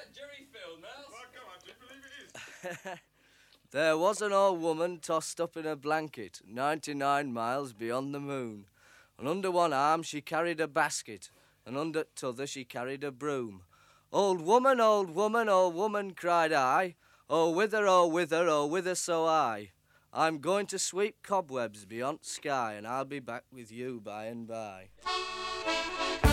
that Jerry Field, Mel? Well, come on, do you believe it is? There was an old woman tossed up in a blanket 99 miles beyond the moon. And under one arm she carried a basket, and under t'other she carried a broom. Old woman, old woman, old woman, cried I, oh whither, oh whither, oh whither so I? I'm going to sweep cobwebs beyond sky, and I'll be back with you by and by.